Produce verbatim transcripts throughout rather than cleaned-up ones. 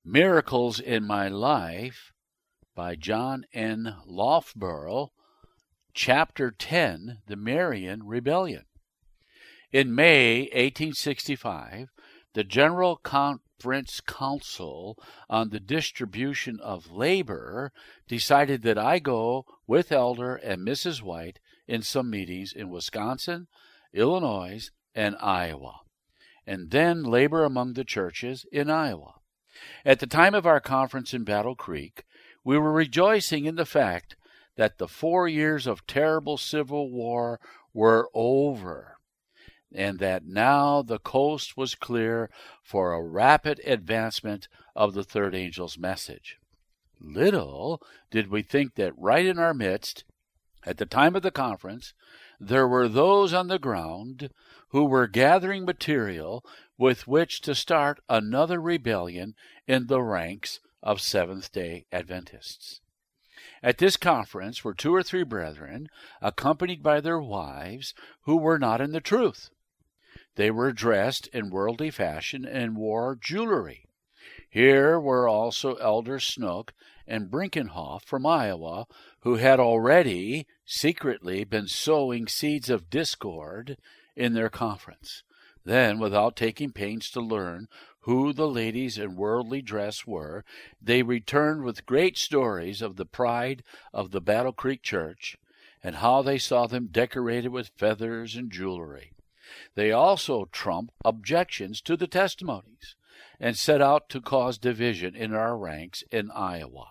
Miracles in My Life by John N. Loughborough, Chapter ten, The Marian Rebellion. In May eighteen sixty-five, the General Conference Council on the Distribution of Labor decided that I go with Elder and Missus White in some meetings in Wisconsin, Illinois, and Iowa, and then labor among the churches in Iowa. At the time of our conference in Battle Creek, we were rejoicing in the fact that the four years of terrible civil war were over, and that now the coast was clear for a rapid advancement of the third angel's message. Little did we think that right in our midst, at the time of the conference, there were those on the ground who were gathering material with which to start another rebellion in the ranks of Seventh-day Adventists. At this conference were two or three brethren, accompanied by their wives, who were not in the truth. They were dressed in worldly fashion and wore jewelry. Here were also Elder Snook and Brinkenhoff from Iowa, who had already secretly been sowing seeds of discord in their conference. Then, without taking pains to learn who the ladies in worldly dress were, they returned with great stories of the pride of the Battle Creek Church, and how they saw them decorated with feathers and jewelry. They also trumped objections to the testimonies, and set out to cause division in our ranks in Iowa.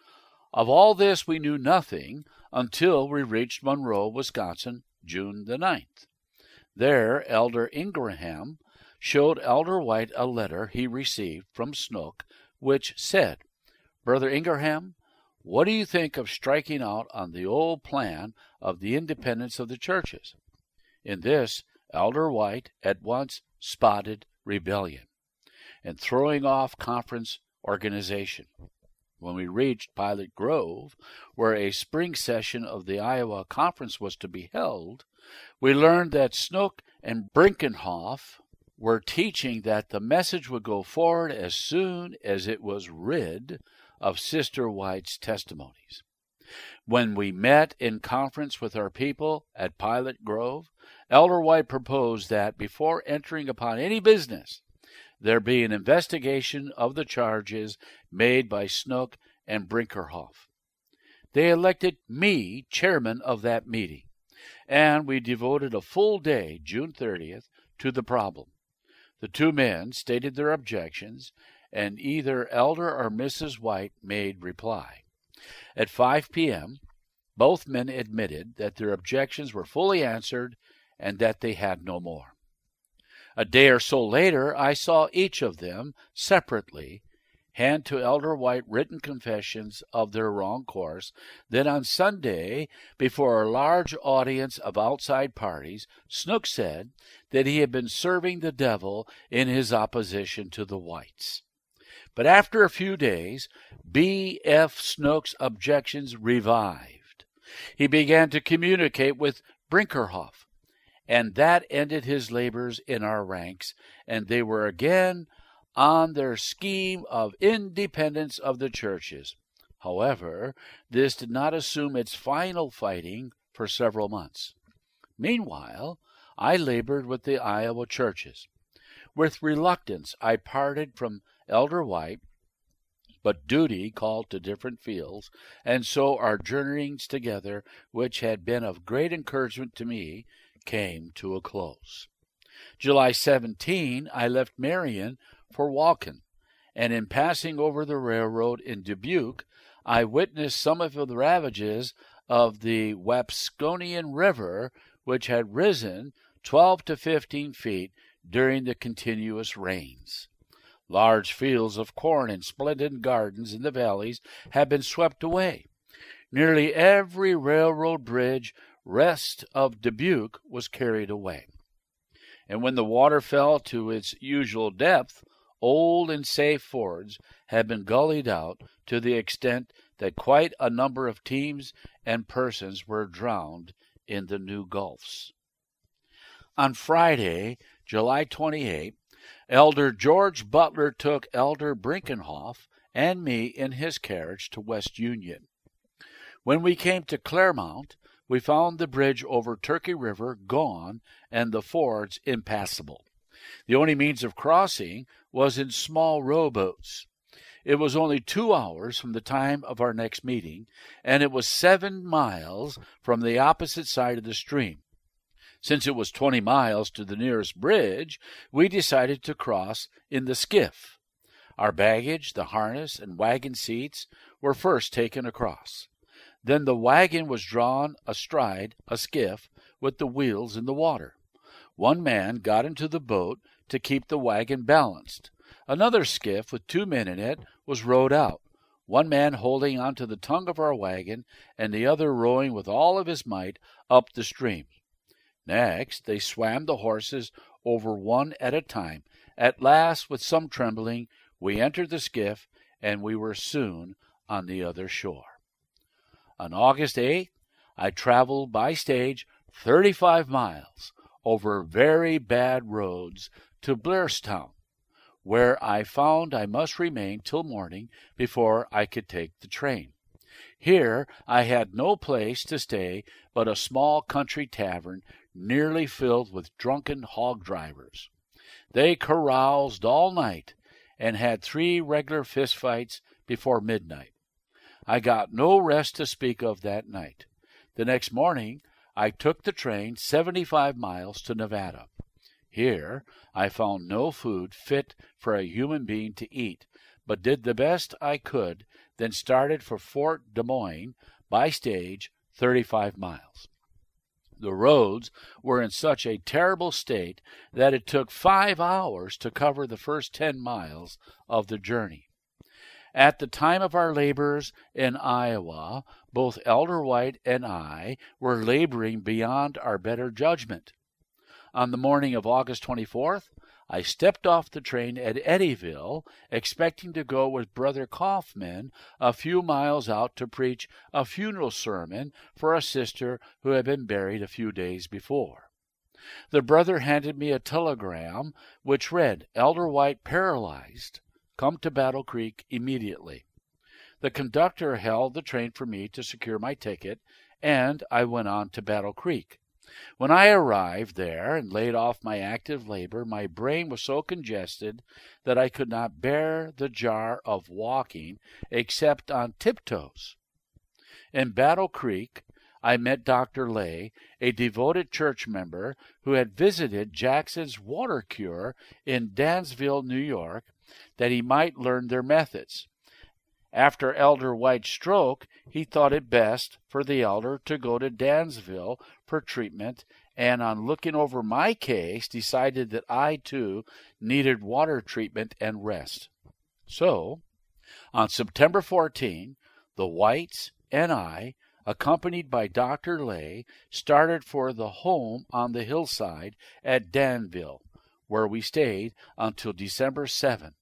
Of all this we knew nothing until we reached Monroe, Wisconsin, June the ninth. There, Elder Ingraham showed Elder White a letter he received from Snook, which said, "Brother Ingraham, what do you think of striking out on the old plan of the independence of the churches?" In this, Elder White at once spotted rebellion and throwing off conference organization. When we reached Pilot Grove, where a spring session of the Iowa Conference was to be held, we learned that Snook and Brinkenhoff were teaching that the message would go forward as soon as it was rid of Sister White's testimonies. When we met in conference with our people at Pilot Grove, Elder White proposed that before entering upon any business, there be an investigation of the charges made by Snook and Brinkerhoff. They elected me chairman of that meeting, and we devoted a full day, June thirtieth, to the problem. The two men stated their objections, and either Elder or Missus White made reply. At five p.m., both men admitted that their objections were fully answered and that they had no more. A day or so later, I saw each of them separately hand to Elder White written confessions of their wrong course. Then on Sunday, before a large audience of outside parties, Snook said that he had been serving the devil in his opposition to the whites. But after a few days, B F Snook's objections revived. He began to communicate with Brinkerhoff, and that ended his labors in our ranks, and they were again on their scheme of independence of the churches. However, this did not assume its final fighting for several months. Meanwhile, I labored with the Iowa churches. With reluctance, I parted from Elder White, but duty called to different fields, and so our journeyings together, which had been of great encouragement to me, came to a close. July seventeenth, I left Marion for Walken, and in passing over the railroad in Dubuque, I witnessed some of the ravages of the Wapsconian River, which had risen twelve to fifteen feet during the continuous rains. Large fields of corn and splendid gardens in the valleys had been swept away. Nearly every railroad bridge west of Dubuque was carried away. And when the water fell to its usual depth, old and safe fords had been gullied out to the extent that quite a number of teams and persons were drowned in the new gulfs. On Friday, July twenty-eighth, Elder George Butler took Elder Brinkenhoff and me in his carriage to West Union. When we came to Claremont, we found the bridge over Turkey River gone and the fords impassable. The only means of crossing was in small rowboats. It was only two hours from the time of our next meeting, and it was seven miles from the opposite side of the stream. Since it was twenty miles to the nearest bridge, we decided to cross in the skiff. Our baggage, the harness, and wagon seats were first taken across. Then the wagon was drawn astride a skiff with the wheels in the water. One man got into the boat to keep the wagon balanced. Another skiff with two men in it was rowed out, one man holding onto the tongue of our wagon and the other rowing with all of his might up the stream. Next, they swam the horses over one at a time. At last, with some trembling, we entered the skiff, and we were soon on the other shore. On August eighth, I traveled by stage thirty-five miles over very bad roads to Blairstown, where I found I must remain till morning before I could take the train. Here I had no place to stay but a small country tavern nearly filled with drunken hog drivers. They caroused all night and had three regular fistfights before midnight. I got no rest to speak of that night. The next morning I took the train seventy-five miles to Nevada. Here I found no food fit for a human being to eat, but did the best I could, then started for Fort Des Moines by stage thirty-five miles. The roads were in such a terrible state that it took five hours to cover the first ten miles of the journey. At the time of our labors in Iowa, both Elder White and I were laboring beyond our better judgment. On the morning of August twenty-fourth, I stepped off the train at Eddyville, expecting to go with Brother Kaufman a few miles out to preach a funeral sermon for a sister who had been buried a few days before. The brother handed me a telegram which read, "Elder White paralyzed. Come to Battle Creek immediately." The conductor held the train for me to secure my ticket, and I went on to Battle Creek. When I arrived there and laid off my active labor, my brain was so congested that I could not bear the jar of walking except on tiptoes. In Battle Creek, I met Doctor Lay, a devoted church member who had visited Jackson's water cure in Dansville, New York, that he might learn their methods. After Elder White's stroke, he thought it best for the elder to go to Dansville for treatment, and on looking over my case, decided that I, too, needed water treatment and rest. So, on September fourteenth, the Whites and I, accompanied by Doctor Lay, started for the home on the hillside at Danville, where we stayed until December seventh.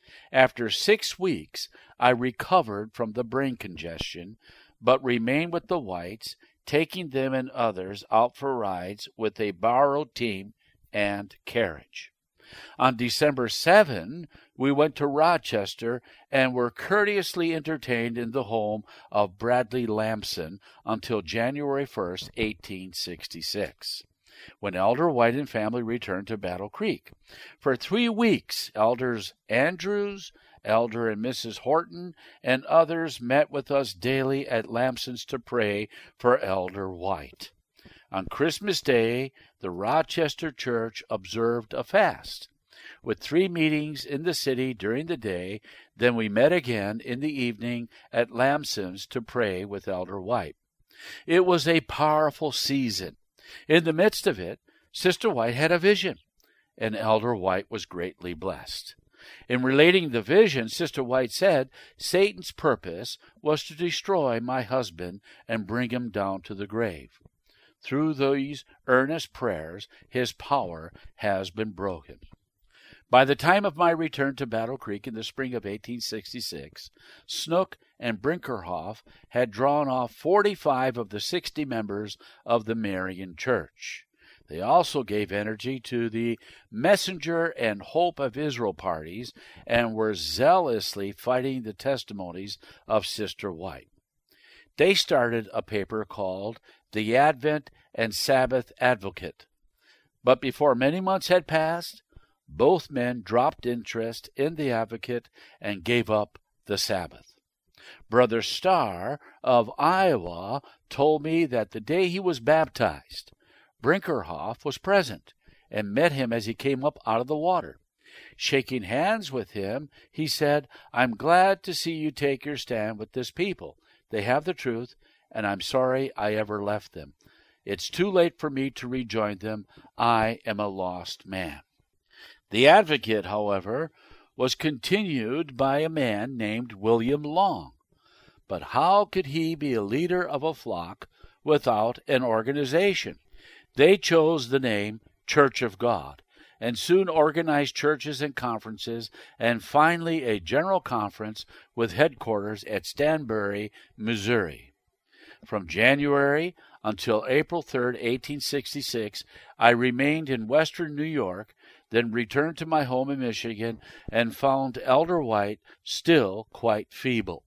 After six weeks, I recovered from the brain congestion, but remained with the Whites, taking them and others out for rides with a borrowed team and carriage. On December seventh, we went to Rochester and were courteously entertained in the home of Bradley Lamson until January first, eighteen sixty-six. When Elder White and family returned to Battle Creek. For three weeks, Elders Andrews, Elder and Missus Horton, and others met with us daily at Lamson's to pray for Elder White. On Christmas Day, the Rochester Church observed a fast. With three meetings in the city during the day, then we met again in the evening at Lamson's to pray with Elder White. It was a powerful season. In the midst of it, Sister White had a vision, and Elder White was greatly blessed. In relating the vision, Sister White said, "Satan's purpose was to destroy my husband and bring him down to the grave. Through these earnest prayers, his power has been broken." By the time of my return to Battle Creek in the spring of eighteen sixty-six, Snook and Brinkerhoff had drawn off forty-five of the sixty members of the Marian Church. They also gave energy to the Messenger and Hope of Israel parties and were zealously fighting the testimonies of Sister White. They started a paper called The Advent and Sabbath Advocate. But before many months had passed, both men dropped interest in the Advocate and gave up the Sabbath. Brother Starr of Iowa told me that the day he was baptized, Brinkerhoff was present and met him as he came up out of the water. Shaking hands with him, he said, "I'm glad to see you take your stand with this people. They have the truth, and I'm sorry I ever left them. It's too late for me to rejoin them. I am a lost man." The Advocate, however, was continued by a man named William Long. But how could he be a leader of a flock without an organization? They chose the name Church of God, and soon organized churches and conferences, and finally a general conference with headquarters at Stanbury, Missouri. From January until April third, eighteen sixty-six, I remained in western New York, then returned to my home in Michigan, and found Elder White still quite feeble.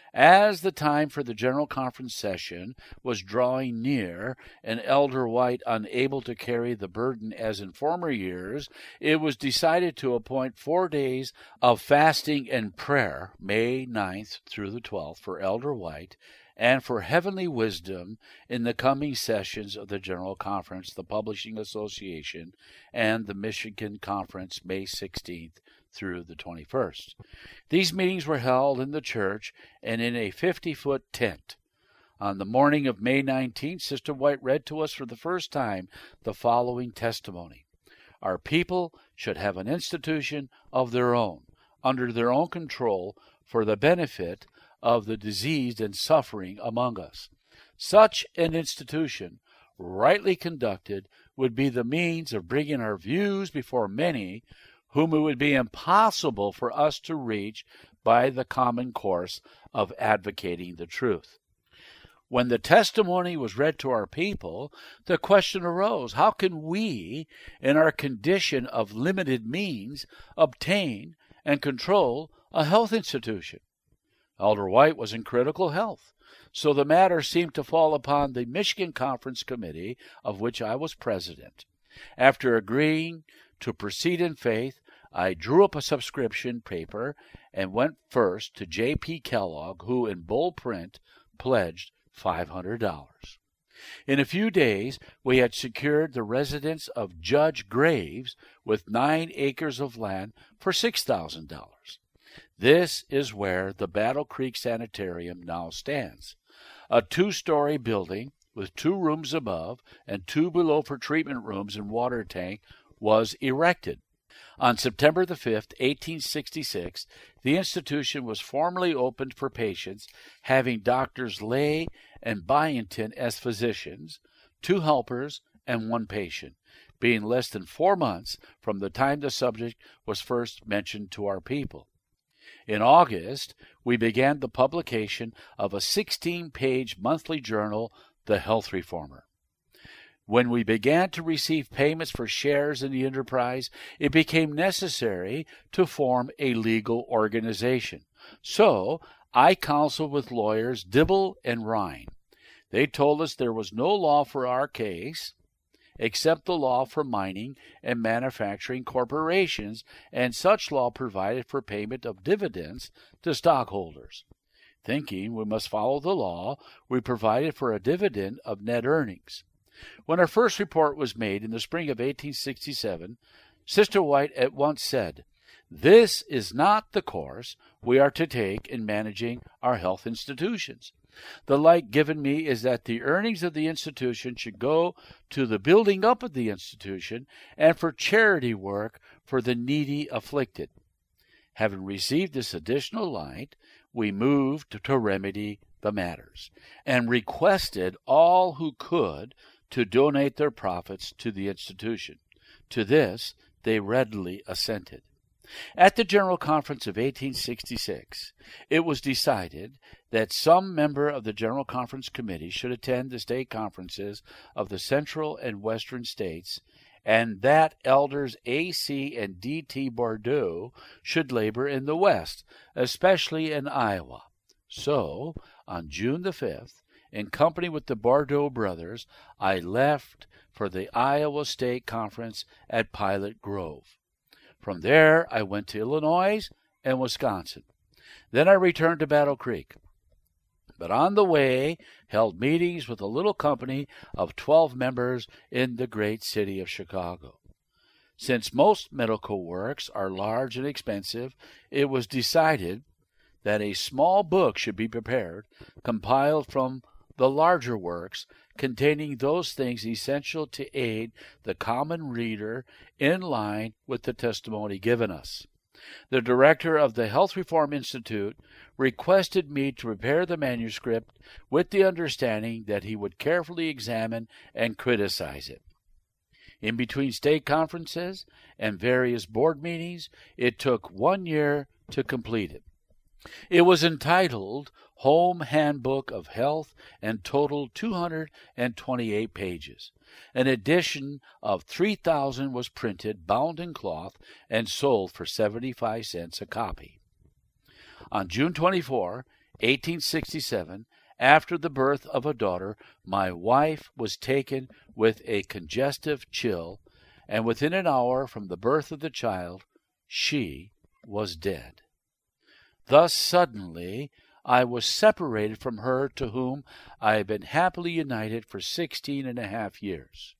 As the time for the General Conference session was drawing near, and Elder White unable to carry the burden as in former years, it was decided to appoint four days of fasting and prayer, May ninth through the twelfth, for Elder White, and for heavenly wisdom in the coming sessions of the General Conference, the Publishing Association, and the Michigan Conference, May sixteenth through the twenty-first. These meetings were held in the church and in a fifty-foot tent. On the morning of May nineteenth, Sister White read to us for the first time the following testimony. Our people should have an institution of their own, under their own control, for the benefit of the diseased and suffering among us. Such an institution, rightly conducted, would be the means of bringing our views before many whom it would be impossible for us to reach by the common course of advocating the truth. When the testimony was read to our people, the question arose, how can we, in our condition of limited means, obtain and control a health institution? Elder White was in critical health, so the matter seemed to fall upon the Michigan Conference Committee, of which I was president. After agreeing to proceed in faith, I drew up a subscription paper and went first to J P Kellogg, who in bold print pledged five hundred dollars. In a few days, we had secured the residence of Judge Graves with nine acres of land for six thousand dollars. This is where the Battle Creek Sanitarium now stands, a two-story building with two rooms above and two below for treatment rooms and water tank was erected. On September the fifth, eighteen sixty-six, the institution was formally opened for patients, having Doctors Lay and Byington as physicians, two helpers, and one patient, being less than four months from the time the subject was first mentioned to our people. In August, we began the publication of a sixteen-page monthly journal, The Health Reformer. When we began to receive payments for shares in the enterprise, it became necessary to form a legal organization. So I counseled with lawyers Dibble and Rhine. They told us there was no law for our case except the law for mining and manufacturing corporations, and such law provided for payment of dividends to stockholders. Thinking we must follow the law, we provided for a dividend of net earnings. When our first report was made in the spring of eighteen sixty-seven, Sister White at once said, "This is not the course we are to take in managing our health institutions. The light given me is that the earnings of the institution should go to the building up of the institution and for charity work for the needy afflicted." Having received this additional light, we moved to remedy the matters and requested all who could to donate their profits to the institution. To this they readily assented. At the General Conference of eighteen sixty-six, it was decided that some member of the General Conference Committee should attend the state conferences of the central and western states, and that elders A C and D T Bordeaux should labor in the west, especially in Iowa. So, on June the fifth, in company with the Bordeaux brothers, I left for the Iowa State Conference at Pilot Grove. From there, I went to Illinois and Wisconsin. Then I returned to Battle Creek, but on the way held meetings with a little company of twelve members in the great city of Chicago. Since most medical works are large and expensive, it was decided that a small book should be prepared, compiled from the larger works, containing those things essential to aid the common reader in line with the testimony given us. The director of the Health Reform Institute requested me to prepare the manuscript with the understanding that he would carefully examine and criticize it. In between state conferences and various board meetings, it took one year to complete it. It was entitled Home Handbook of Health and totaled two hundred twenty-eight pages. An edition of three thousand was printed, bound in cloth, and sold for seventy-five cents a copy. On June twenty-fourth, eighteen sixty-seven, after the birth of a daughter, my wife was taken with a congestive chill, and within an hour from the birth of the child, she was dead. Thus suddenly I was separated from her to whom I had been happily united for sixteen and a half years.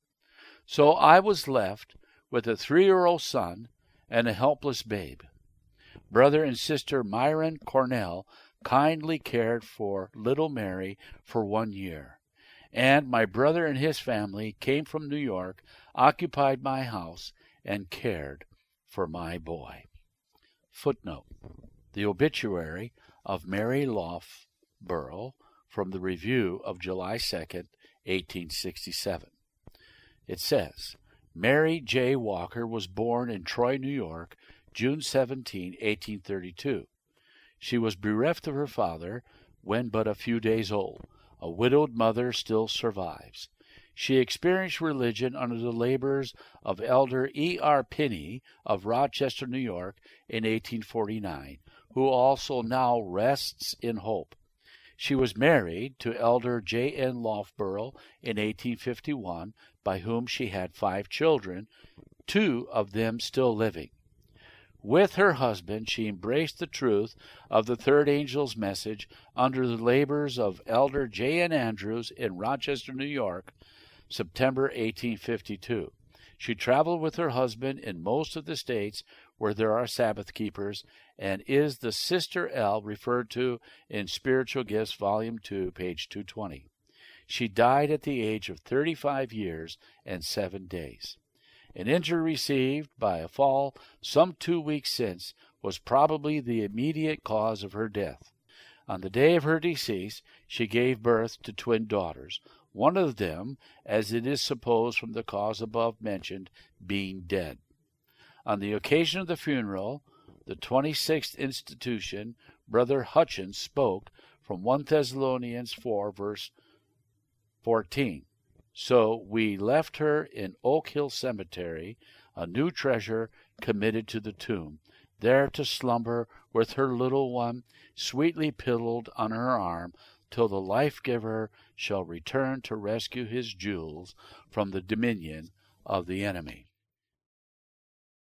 So I was left with a three-year-old son and a helpless babe. Brother and sister Myron Cornell kindly cared for little Mary for one year, and my brother and his family came from New York, occupied my house, and cared for my boy. Footnote: the obituary of Mary Loughborough from the Review of July second, eighteen sixty-seven. It says, Mary J. Walker was born in Troy, New York, June seventeenth, eighteen thirty-two. She was bereft of her father when but a few days old. A widowed mother still survives. She experienced religion under the labors of Elder E R Pinney of Rochester, New York, in eighteen forty-nine, who also now rests in hope. She was married to Elder J N Loughborough in eighteen fifty-one, by whom she had five children, two of them still living. With her husband, she embraced the truth of the third angel's message under the labors of Elder J N Andrews in Rochester, New York, September eighteen fifty-two. She traveled with her husband in most of the states where there are Sabbath keepers, and is the Sister L referred to in Spiritual Gifts, Volume two, page two twenty. She died at the age of thirty-five years and seven days. An injury received by a fall some two weeks since was probably the immediate cause of her death. On the day of her decease, she gave birth to twin daughters, one of them, as it is supposed from the cause above mentioned, being dead. On the occasion of the funeral, the twenty-sixth institution, Brother Hutchins spoke from First Thessalonians four, verse fourteen. So we left her in Oak Hill Cemetery, a new treasure committed to the tomb, there to slumber with her little one, sweetly pillowed on her arm, till the life-giver shall return to rescue his jewels from the dominion of the enemy.